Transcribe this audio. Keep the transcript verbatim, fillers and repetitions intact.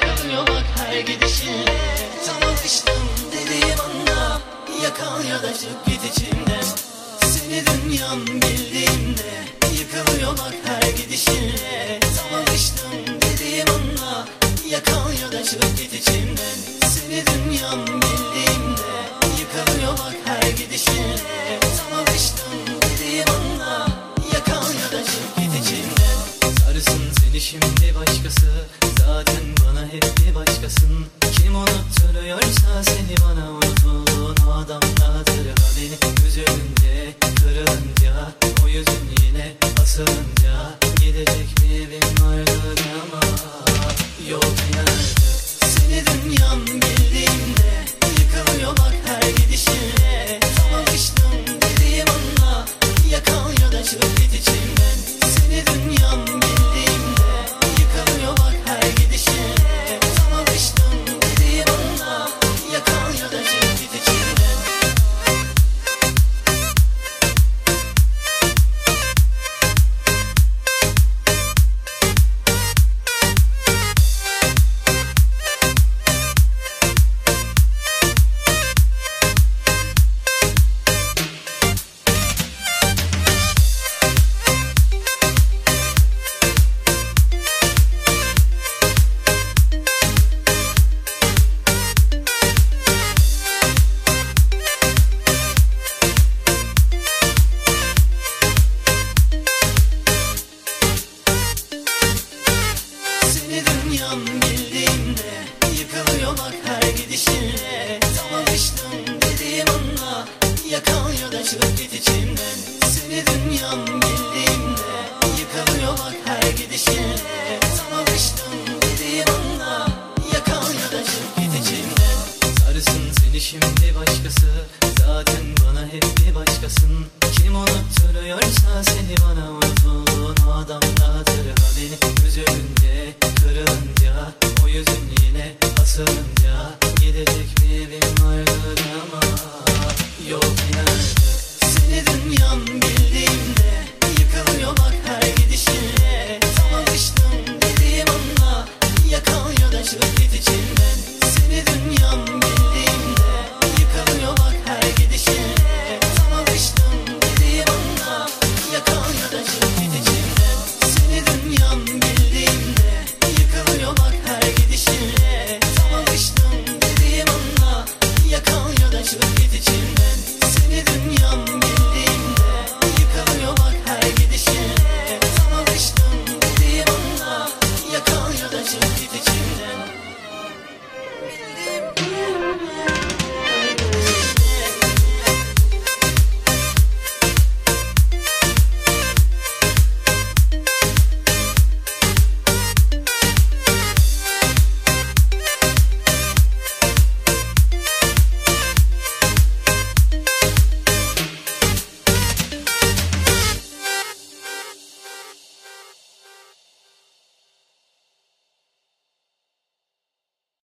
yakalıyor bak her gidişine. Tam alıştım dediğim anda yakalıyor da çık git içimden. Seni dünyam bildiğimde yıkılıyor bak her gidişine. Tam alıştım dediğim anda yakalıyor da çık git içimden. Seni dünyam bildiğimde yıkılıyor bak her gidişine. Tam alıştım dediğim anda yakalıyor da çık git içimden. Sarısın seni şimdi başkası, zaten bana hep bir başkasın. Kim unutturuyorsa seni bana, unutulduğun o adam hatırla beni. Üzülünce, kırılınca, o yüzün yine asılınca, gidecek bir evim vardı ama yok inanırdı. Seni dünyam bildiğimde yıkılıyor bak her gidişine. Tam alıştım dediğim anda yakalıyor da çık git içimden. Seni dünyam bildiğimde yıkılıyor bak her gidişine. Tam alıştım dediğim anda yakalıyor da çık git içimden. Seni dünyam bildiğimde yıkılıyor bak her gidişine. Tam alıştım dediğim anda yakalıyor da çık git içimden. Seni dünyam bildiğimde yıkılıyor bak her gidişine. Tam alıştım dediğim anda yakalıyor da çık git içimden. Sarısın seni şimdi